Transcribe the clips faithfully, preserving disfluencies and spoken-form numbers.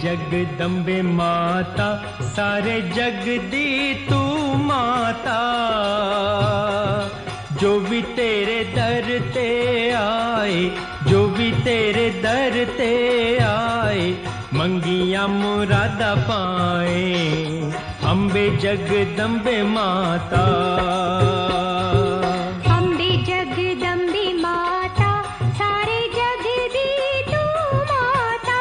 जगदम्बे माता सारे जग दी तू माता, जो भी तेरे दर ते आए, जो भी तेरे दर ते आए, मंगिया मुरादा पाए। अम्बे जगदम्बे माता, अम्बे जगदम्बे माता सारे जग दी तू माता,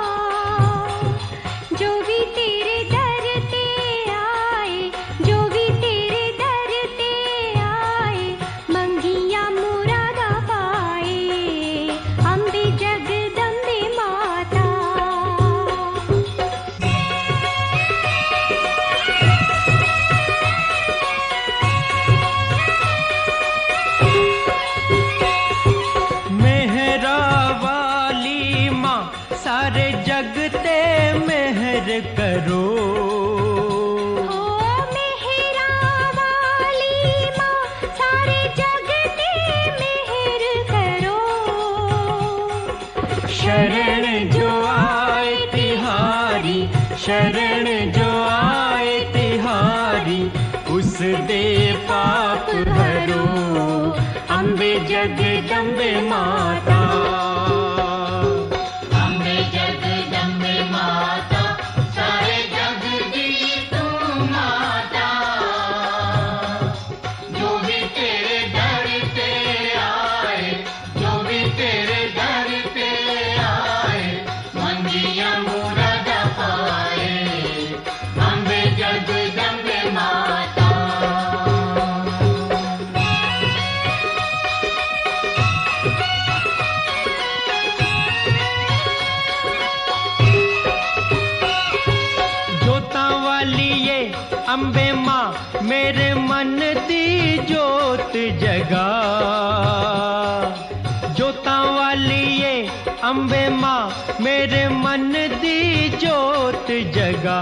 जो भी तेरे दर ते आए, जो भी तेरे दर ते आए, मंगिया मुरादा पाए। अम्बे जगदम्बे माता, सारे जग ते मेहर करो। ओ मेहरा वाली माँ सारे जग ते मेहर करो। शरण जो आए तिहारी, शरण जो आए तिहारी, उस दे पाप हरो। अम्बे जगदम्बे माता, अम्बे माँ मेरे मन दी जोत जगा, जोतां वाली ये अम्बे माँ मेरे मन दी जोत जगा।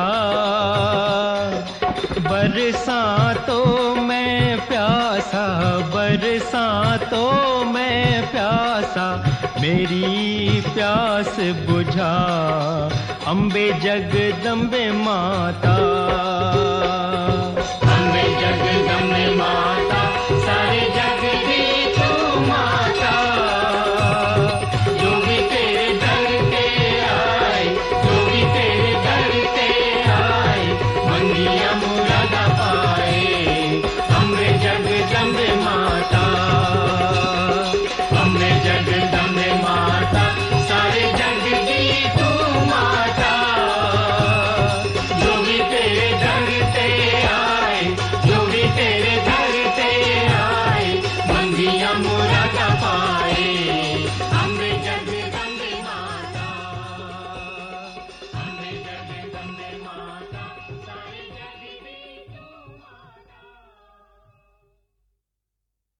बरसां तो मैं प्यासा, बरसां तो मैं प्यासा, मेरी प्यास बुझा। अम्बे जगदम्बे माता, अम्बे जगदम्बे माता।